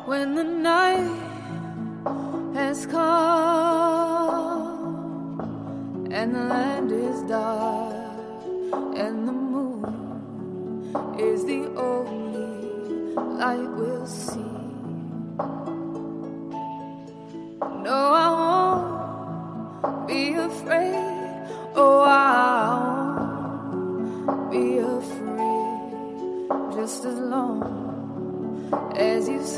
when the night has come and the land is dark and the moon is the only light we'll see. No, I won't be afraid. Oh, I won't be afraid, just as long as you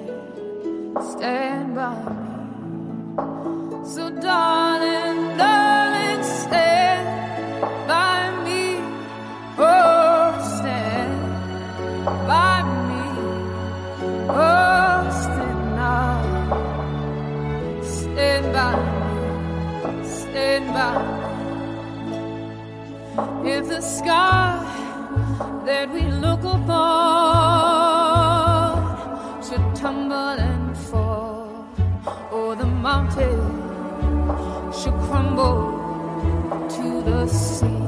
stand by me. So darling, darling, stand by me. Oh, stand by me. Oh, stand now. Stand by me. Stand by me. If the sky that we look upon should tumble and fall, or the mountain should crumble to the sea,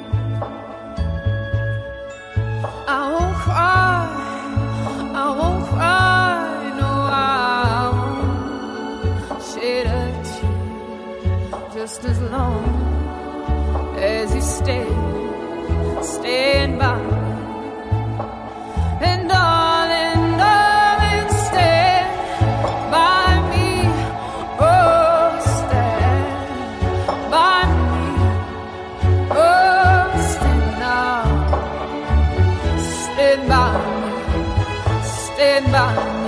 I won't cry, I won't cry, no, I won't shed a tear, just as long as you stand by me. And darling, darling, stand by me. Oh, stand by me. Oh, stand now. Stand by me. Stand by me.